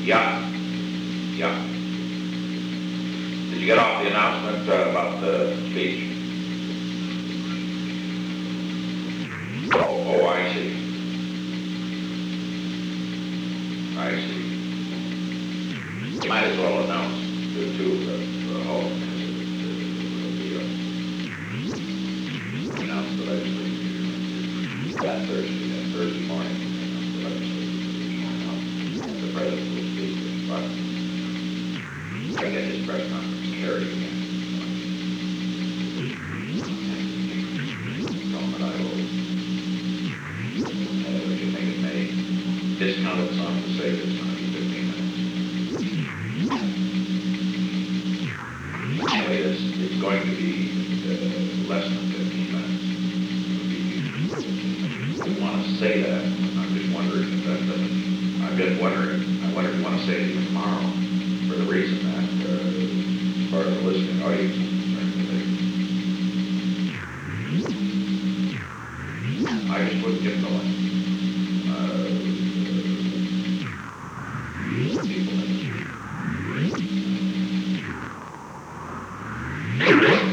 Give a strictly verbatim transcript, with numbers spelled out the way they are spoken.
Yeah, yeah. Did you get off the announcement uh, about the speech? Oh, oh, I see. I see. Might as well announce the two of the, the whole, the, uh, announce the legislature that Thursday, that Thursday morning, announce the legislature. The president will speak, but I get his press conference carried again. From what I will, uh, we can make it May. Discounted song to say it's going to be fifteen minutes. Anyway, it's, it's going to be uh, less than fifteen minutes. I want to say that. I'm just wondering if that doesn't. I've been wondering. I wonder if you want to say it even tomorrow, for the reason that, uh, as far as the listening audience is concerned, I just wouldn't get going. Uh, people